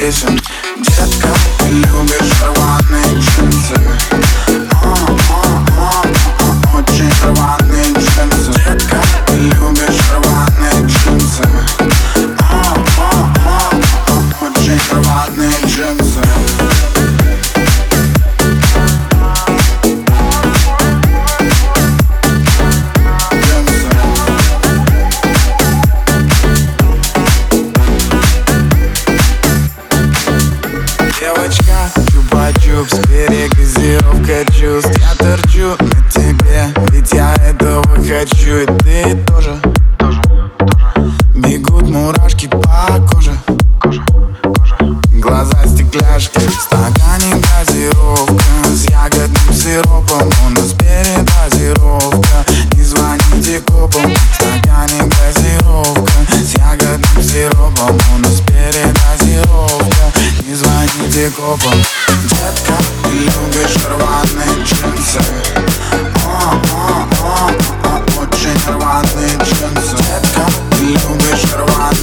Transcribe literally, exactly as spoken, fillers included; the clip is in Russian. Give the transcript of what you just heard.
песен. Детка, ты любишь рваные джинсы, очень рваные джинсы. Детка, ты любишь рваные джинсы, очень рваные джинсы. Девочка, чупа-чупс, перегазировка чувств. Я торчу на тебе, ведь я этого хочу. И ты тоже, тоже, тоже. Бегут мурашки по коже, коже, коже. Глаза стекляшки, в стакане газировка с ягодным сиропом. У нас передозировка, не звоните копам. В стакане газировка с ягодным сиропом. У нас передозировка, не звоните копам. Детка, ты любишь рваные джинсы, очень рваные джинсы. Детка, ты любишь рваные